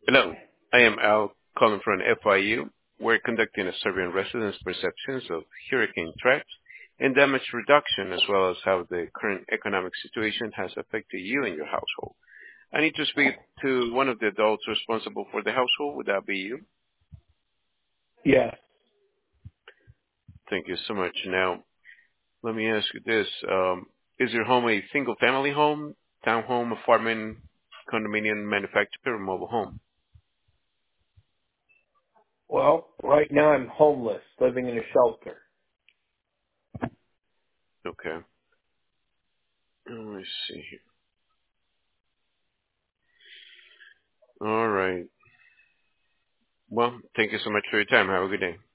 Hello, I am Al calling from FIU. We're conducting a survey on residents' perceptions of hurricane threats and damage reduction, as well as how the current economic situation has affected you and your household. I need to speak to one of the adults responsible for the household. Would that be you? Yes. Thank you so much. Now, let me ask you this. Is your home a single-family home, townhome, apartment, condominium, manufactured, or mobile home? Well, right now I'm homeless, living in a shelter. Okay. Let me see here. All right. Well, thank you so much for your time. Have a good day.